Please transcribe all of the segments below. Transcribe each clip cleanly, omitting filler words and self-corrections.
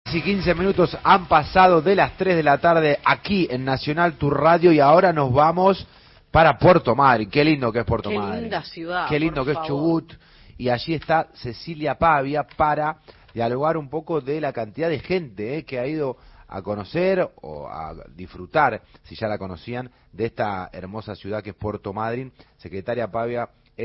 Y 15 minutos han pasado de las 3 de la tarde aquí en Nacional Tour Radio y ahora nos vamos para Puerto Madryn. Qué lindo que es Puerto Madryn. Qué linda ciudad. Qué lindo que es Chubut. Y allí está Cecilia Pavia para dialogar un poco de la cantidad de gente que ha ido a conocer o a disfrutar, si ya la conocían, de esta hermosa ciudad que es Puerto Madryn. Cecilia Pavia,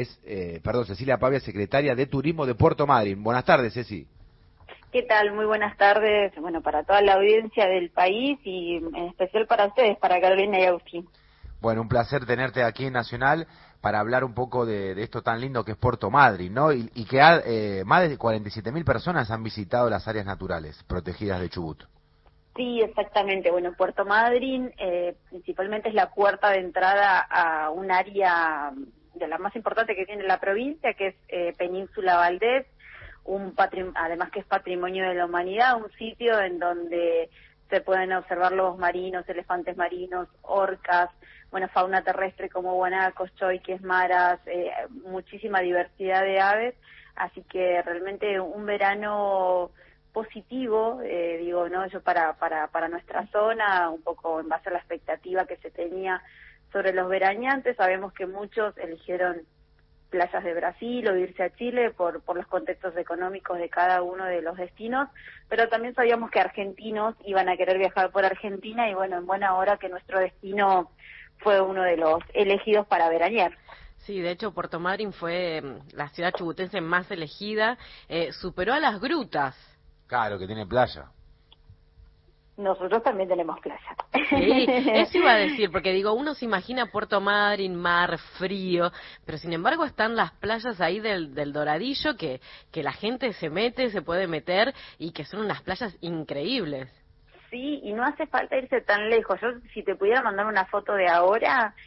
secretaria de Turismo de Puerto Madryn. Buenas tardes, Ceci. ¿Qué tal? Muy buenas tardes, bueno, para toda la audiencia del país y en especial para ustedes, para Carolina y Agustín. Bueno, un placer tenerte aquí en Nacional para hablar un poco de esto tan lindo que es Puerto Madryn, ¿no? Y que más de 47.000 personas han visitado las áreas naturales protegidas de Chubut. Sí, exactamente. Bueno, Puerto Madryn principalmente es la puerta de entrada a un área de la más importante que tiene la provincia, que es Península Valdés. Además que es patrimonio de la humanidad, un sitio en donde se pueden observar lobos marinos, elefantes marinos, orcas, bueno, fauna terrestre como guanacos, choiques, maras, muchísima diversidad de aves, así que realmente un verano positivo, digo, ¿no? Yo para nuestra zona, un poco en base a la expectativa que se tenía sobre los veraneantes, sabemos que muchos eligieron playas de Brasil o irse a Chile por los contextos económicos de cada uno de los destinos, pero también sabíamos que argentinos iban a querer viajar por Argentina y bueno, en buena hora que nuestro destino fue uno de los elegidos para veranear. Sí, de hecho Puerto Madryn fue la ciudad chubutense más elegida, superó a las grutas. Claro, que tiene playa. Nosotros también tenemos playa. Sí, eso iba a decir, porque digo, uno se imagina Puerto Madryn, mar, frío, pero sin embargo están las playas ahí del Doradillo que la gente se mete, se puede meter y que son unas playas increíbles. Sí, y no hace falta irse tan lejos. Yo, si te pudiera mandar una foto de ahora,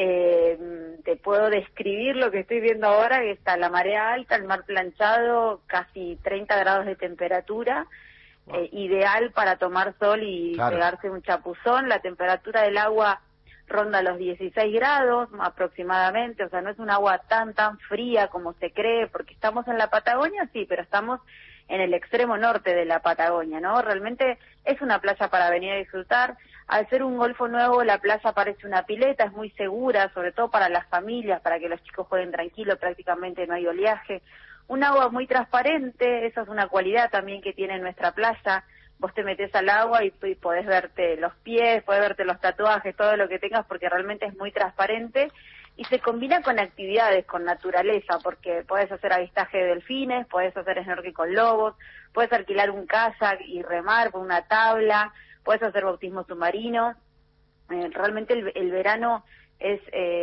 te puedo describir lo que estoy viendo ahora, que está la marea alta, el mar planchado, casi 30 grados de temperatura. Ideal para tomar sol y pegarse un chapuzón. La temperatura del agua ronda los 16 grados aproximadamente, o sea, no es un agua tan fría como se cree, porque estamos en la Patagonia, sí, pero estamos en el extremo norte de la Patagonia, ¿no? Realmente es una playa para venir a disfrutar. Al ser un golfo nuevo, la playa parece una pileta, es muy segura, sobre todo para las familias, para que los chicos jueguen tranquilos, prácticamente no hay oleaje. Un agua muy transparente, esa es una cualidad también que tiene nuestra playa. Vos te metés al agua y podés verte los pies, podés verte los tatuajes, todo lo que tengas, porque realmente es muy transparente. Y se combina con actividades, con naturaleza, porque podés hacer avistaje de delfines, podés hacer snorkel con lobos, podés alquilar un kayak y remar con una tabla, podés hacer bautismo submarino. Realmente el verano es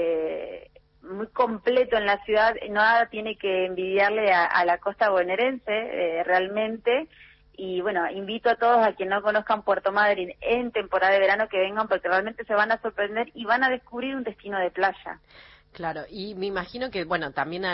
muy completo en la ciudad, nada tiene que envidiarle a la costa bonaerense realmente, y bueno, invito a todos a quien no conozcan Puerto Madryn en temporada de verano que vengan, porque realmente se van a sorprender y van a descubrir un destino de playa. Claro, y me imagino que, bueno, también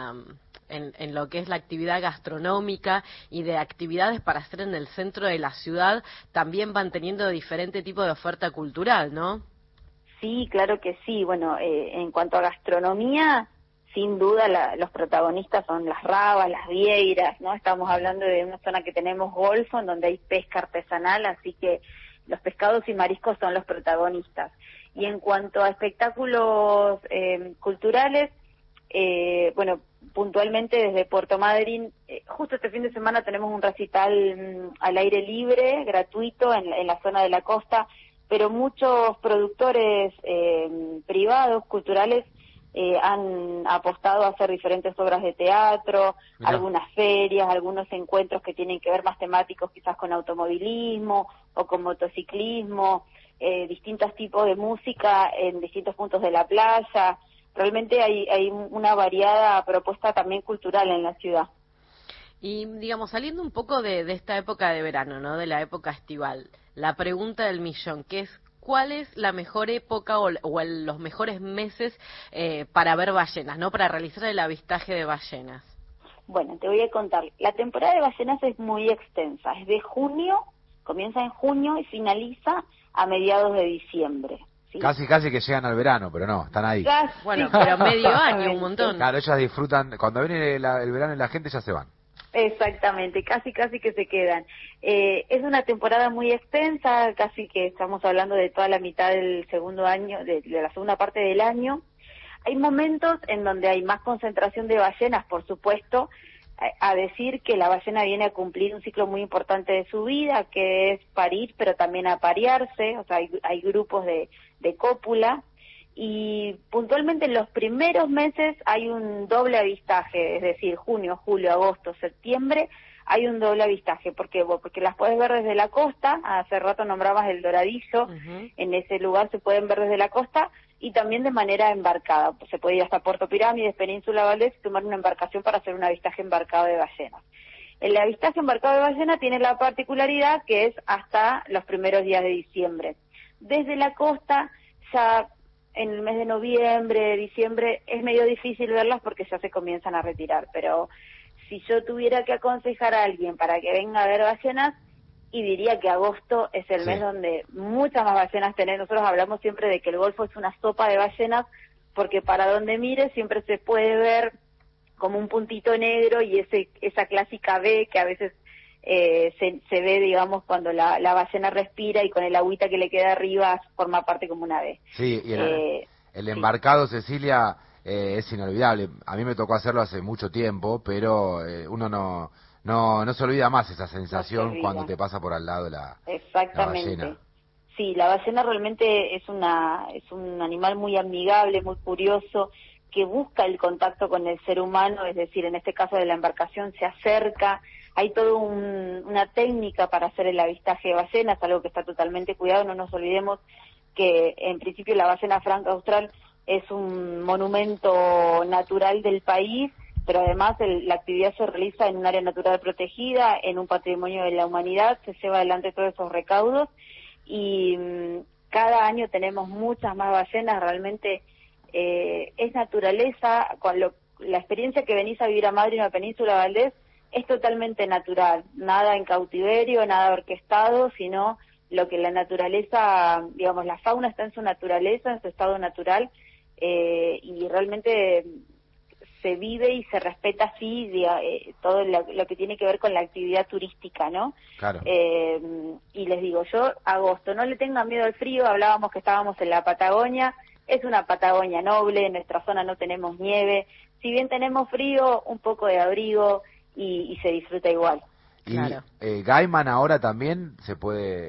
en lo que es la actividad gastronómica y de actividades para hacer en el centro de la ciudad, también van teniendo diferente tipo de oferta cultural, ¿no? Sí, claro que sí. Bueno, en cuanto a gastronomía, sin duda los protagonistas son las rabas, las vieiras, ¿no? Estamos hablando de una zona que tenemos golfo, en donde hay pesca artesanal, así que los pescados y mariscos son los protagonistas. Y en cuanto a espectáculos culturales, bueno, puntualmente desde Puerto Madryn, justo este fin de semana tenemos un recital al aire libre, gratuito, en la zona de la costa, pero muchos productores privados, culturales, han apostado a hacer diferentes obras de teatro, algunas ferias, algunos encuentros que tienen que ver más temáticos quizás con automovilismo o con motociclismo, distintos tipos de música en distintos puntos de la playa. Realmente hay una variada propuesta también cultural en la ciudad. Y, digamos, saliendo un poco de esta época de verano, ¿no? De la época estival, la pregunta del millón, que es, ¿cuál es la mejor época o los mejores meses para ver ballenas, ¿no? Para realizar el avistaje de ballenas. Bueno, te voy a contar. La temporada de ballenas es muy extensa. Es de junio, comienza en junio y finaliza a mediados de diciembre. ¿Sí? Casi que llegan al verano, pero no, están ahí. Bueno, pero medio año, un montón. Claro, ellas disfrutan, cuando viene el verano y la gente ya se van. Exactamente, casi que se quedan. Es una temporada muy extensa, casi que estamos hablando de toda la mitad del segundo año, de la segunda parte del año. Hay momentos en donde hay más concentración de ballenas, por supuesto, a decir que la ballena viene a cumplir un ciclo muy importante de su vida, que es parir, pero también aparearse, o sea, hay grupos de cópula, y puntualmente en los primeros meses hay un doble avistaje, es decir, junio, julio, agosto, septiembre, hay un doble avistaje. ¿Por qué? Porque las puedes ver desde la costa, hace rato nombrabas el Doradillo, en ese lugar se pueden ver desde la costa, y también de manera embarcada. Se puede ir hasta Puerto Pirámides, Península Valdés, y tomar una embarcación para hacer un avistaje embarcado de ballenas. El avistaje embarcado de ballena tiene la particularidad que es hasta los primeros días de diciembre. Desde la costa, ya en el mes de noviembre, diciembre, es medio difícil verlas porque ya se comienzan a retirar, pero si yo tuviera que aconsejar a alguien para que venga a ver ballenas, y diría que agosto es el mes donde muchas más ballenas tenemos. Nosotros hablamos siempre de que el Golfo es una sopa de ballenas, porque para donde mire siempre se puede ver como un puntito negro y esa clásica B que a veces se ve, digamos, cuando la ballena respira y con el agüita que le queda arriba forma parte como una B. Sí, y el embarcado, Cecilia, es inolvidable. A mí me tocó hacerlo hace mucho tiempo, pero uno no se olvida más esa sensación cuando te pasa por al lado la ballena. Sí, la ballena realmente es un animal muy amigable, muy curioso, que busca el contacto con el ser humano, es decir, en este caso de la embarcación se acerca. Hay toda una técnica para hacer el avistaje de ballenas, algo que está totalmente cuidado. No nos olvidemos que en principio la ballena franca austral es un monumento natural del país, pero además la actividad se realiza en un área natural protegida, en un patrimonio de la humanidad, se lleva adelante todos esos recaudos y cada año tenemos muchas más ballenas. Realmente es naturaleza. La experiencia que venís a vivir a Madrid, en la Península Valdés, es totalmente natural, nada en cautiverio, nada orquestado, sino lo que la naturaleza, digamos, la fauna está en su naturaleza, en su estado natural, y realmente se vive y se respeta así todo lo que tiene que ver con la actividad turística, ¿no? Claro. Y les digo, yo, agosto, no le tengan miedo al frío. Hablábamos que estábamos en la Patagonia, es una Patagonia noble, en nuestra zona no tenemos nieve, si bien tenemos frío, un poco de abrigo y se disfruta igual. Claro. Y Gaiman ahora también se puede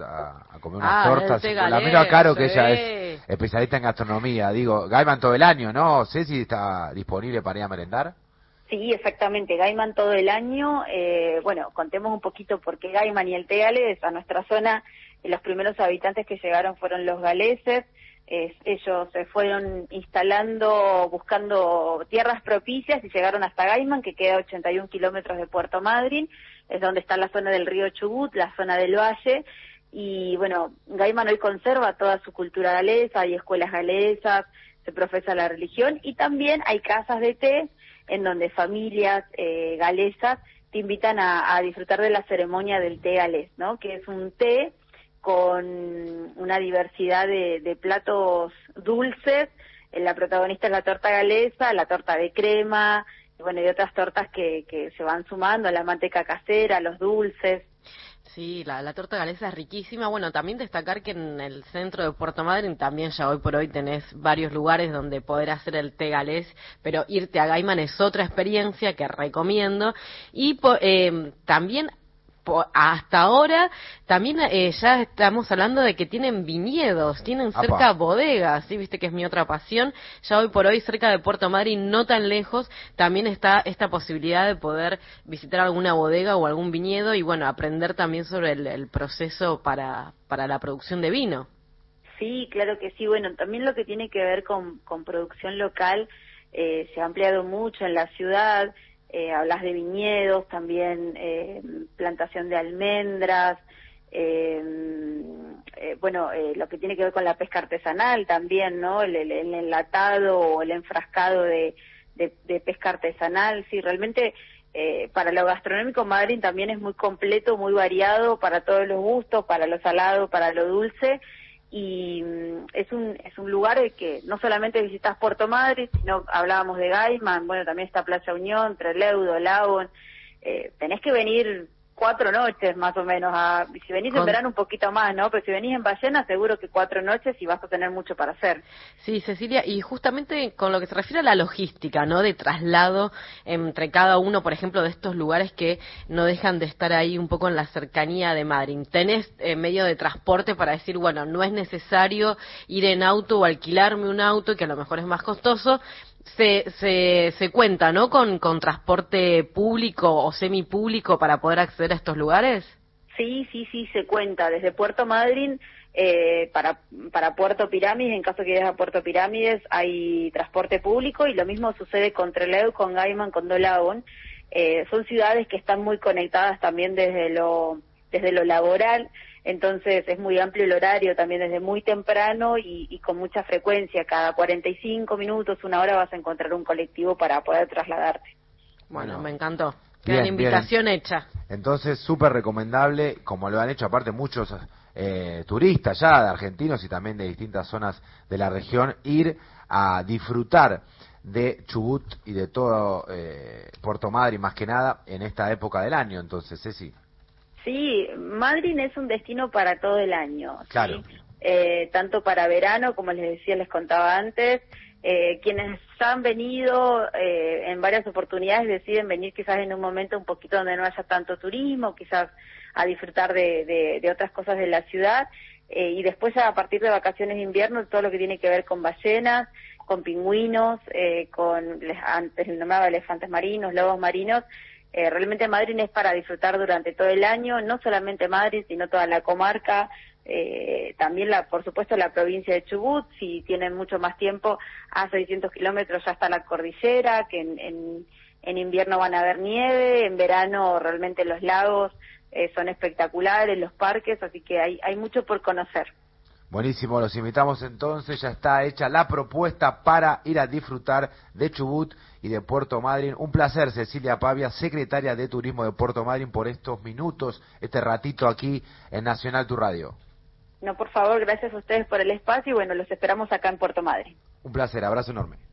a comer unas tortas. La miro a Caro, que ella es especialista en gastronomía. Digo, Gaiman todo el año, ¿no? Sé si está disponible para ir a merendar. Sí, exactamente, Gaiman todo el año. Bueno, contemos un poquito por qué Gaiman y el té galés. A nuestra zona, los primeros habitantes que llegaron fueron los galeses. Ellos se fueron instalando, buscando tierras propicias y llegaron hasta Gaiman, que queda a 81 kilómetros de Puerto Madryn, es donde está la zona del río Chubut, la zona del valle. Y bueno, Gaiman hoy conserva toda su cultura galesa, hay escuelas galesas, se profesa la religión y también hay casas de té en donde familias galesas te invitan a disfrutar de la ceremonia del té galés, ¿no? Que es un té con una diversidad de platos dulces. La protagonista es la torta galesa, la torta de crema, y bueno, y otras tortas que se van sumando, la manteca casera, los dulces. Sí, la torta galesa es riquísima. Bueno, también destacar que en el centro de Puerto Madryn también ya hoy por hoy tenés varios lugares donde poder hacer el té galés, pero irte a Gaiman es otra experiencia que recomiendo. Y también hasta ahora también ya estamos hablando de que tienen viñedos, tienen cerca bodegas, ¿sí? Viste que es mi otra pasión. Ya hoy por hoy cerca de Puerto Madryn, no tan lejos, también está esta posibilidad de poder visitar alguna bodega o algún viñedo y bueno, aprender también sobre el proceso para la producción de vino. Sí, claro que sí. Bueno, también lo que tiene que ver con producción local se ha ampliado mucho en la ciudad. Hablas de viñedos, también plantación de almendras, lo que tiene que ver con la pesca artesanal también, ¿no? El enlatado o el enfrascado de pesca artesanal. Sí, realmente para lo gastronómico Madryn también es muy completo, muy variado, para todos los gustos, para lo salado, para lo dulce. Y es un lugar que no solamente visitas Puerto Madryn, sino hablábamos de Gaiman, bueno, también está Playa Unión, Trelew, Dolabón, tenés que venir 4 noches más o menos, si venís en verano un poquito más, ¿no? Pero si venís en Ballena seguro que 4 noches y vas a tener mucho para hacer. Sí, Cecilia, y justamente con lo que se refiere a la logística, ¿no? De traslado entre cada uno, por ejemplo, de estos lugares que no dejan de estar ahí un poco en la cercanía de Madrid. ¿Tenés medio de transporte para decir, bueno, no es necesario ir en auto o alquilarme un auto, que a lo mejor es más costoso? Se cuenta, ¿no? Con transporte público o semipúblico para poder acceder a estos lugares. Sí, se cuenta. Desde Puerto Madryn para Puerto Pirámides, en caso que vayas a Puerto Pirámides, hay transporte público, y lo mismo sucede con Trelew, con Gaiman, con Dolagon. Son ciudades que están muy conectadas también desde lo laboral. Entonces es muy amplio el horario también desde muy temprano y con mucha frecuencia. Cada 45 minutos, 1 hora vas a encontrar un colectivo para poder trasladarte. Bueno, me encantó. Queda la invitación hecha. Entonces, súper recomendable, como lo han hecho aparte muchos turistas ya, de argentinos y también de distintas zonas de la región, ir a disfrutar de Chubut y de todo Puerto Madryn, más que nada, en esta época del año. Entonces, Ceci. Sí, Madryn es un destino para todo el año, ¿sí? Claro. Tanto para verano, como les decía, les contaba antes, quienes han venido en varias oportunidades deciden venir quizás en un momento un poquito donde no haya tanto turismo, quizás a disfrutar de otras cosas de la ciudad, y después ya a partir de vacaciones de invierno todo lo que tiene que ver con ballenas, con pingüinos, antes nombraba elefantes marinos, lobos marinos. Realmente Madryn es para disfrutar durante todo el año, no solamente Madryn, sino toda la comarca, también por supuesto la provincia de Chubut. Si tienen mucho más tiempo, a 600 kilómetros ya está la cordillera, que en invierno van a ver nieve, en verano realmente los lagos son espectaculares, los parques, así que hay mucho por conocer. Buenísimo, los invitamos entonces, ya está hecha la propuesta para ir a disfrutar de Chubut y de Puerto Madryn. Un placer, Cecilia Pavia, secretaria de Turismo de Puerto Madryn, por estos minutos, este ratito aquí en Nacional Tu Radio. No, por favor, gracias a ustedes por el espacio y bueno, los esperamos acá en Puerto Madryn. Un placer, abrazo enorme.